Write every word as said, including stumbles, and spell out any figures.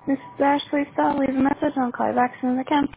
This is Ashley Stahl. Leave a message and I'll call you back as soon as I can.